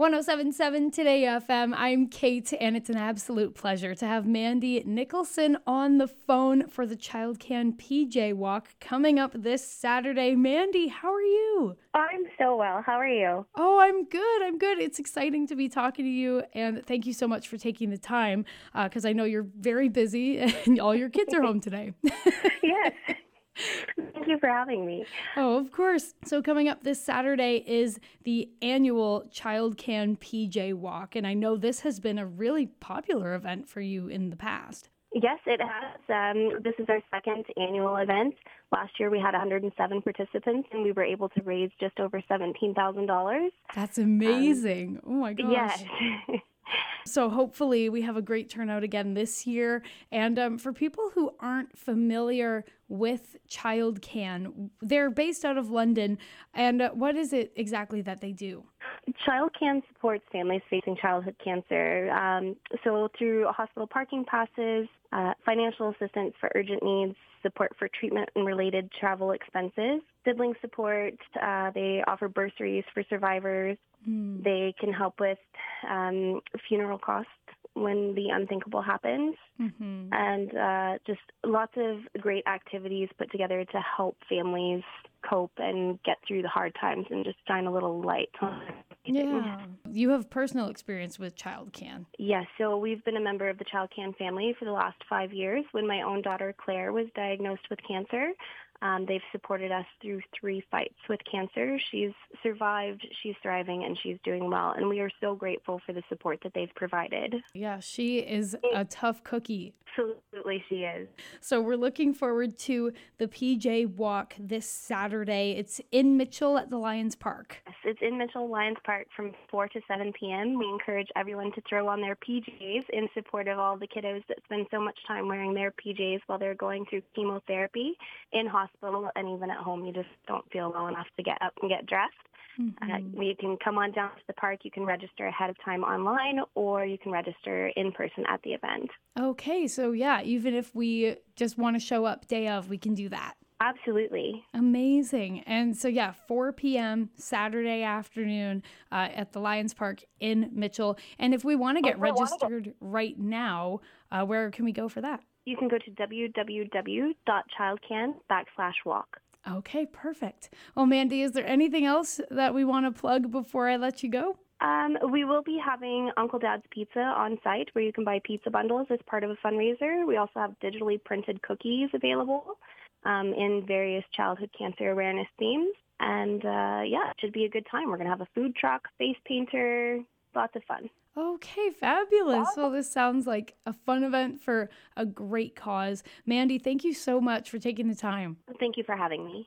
1077 Today FM. I'm Kate, and it's an absolute pleasure to have Mandy Nicholson on the phone for the Child Can PJ Walk coming up this Saturday. Mandy, how are you? I'm so well. How are you? Oh, I'm good. I'm good. It's exciting to be talking to you, and thank you so much for taking the time because I know you're very busy and all your kids are home today. Yes. Thank you for having me. Oh, of course. So coming up this Saturday is the annual Child Can PJ Walk, and I know this has been a really popular event for you in the past. Yes, it has. This is our second annual event. Last year we had 107 participants, and we were able to raise just over $17,000. That's amazing. Oh my gosh. Yes. So hopefully we have a great turnout again this year. And for people who aren't familiar with Child Can, they're based out of London. And what is it exactly that they do? Child Can supports families facing childhood cancer. So through hospital parking passes, financial assistance for urgent needs, support for treatment and related travel expenses, sibling support. They offer bursaries for survivors. They can help with funeral costs when the unthinkable happens, and just lots of great activities put together to help families cope and get through the hard times and just shine a little light on everything. Yeah. You have personal experience with Child Can. Yes, so we've been a member of the Child Can family for the last 5 years. When my own daughter Claire was diagnosed with cancer, they've supported us through 3 fights with cancer. She's survived, she's thriving, and she's doing well. And we are so grateful for the support that they've provided. Yeah, she is a tough cookie. Absolutely, she is. So we're looking forward to the PJ Walk this Saturday. It's in Mitchell at the Lions Park. Yes, it's in Mitchell Lions Park from 4 to 7 p.m. We encourage everyone to throw on their PJs in support of all the kiddos that spend so much time wearing their PJs while they're going through chemotherapy in hospital and even at home. You just don't feel well enough to get up and get dressed. You can come on down to the park. You can register ahead of time online, or you can register in person at the event. Okay, so yeah, even if we just want to show up day of, we can do that. Absolutely. Amazing. And so, yeah, 4 p.m. Saturday afternoon at the Lions Park in Mitchell. And if we want to get registered right now, where can we go for that? You can go to www.childcan.com/walk. Okay, perfect. Well, Mandy, is there anything else that we want to plug before I let you go? We will be having Uncle Dad's Pizza on site where you can buy pizza bundles as part of a fundraiser. We also have digitally printed cookies available in various childhood cancer awareness themes. And it should be a good time. We're going to have a food truck, face painter, lots of fun. Okay, fabulous. Well, this sounds like a fun event for a great cause. Mandy, thank you so much for taking the time. Thank you for having me.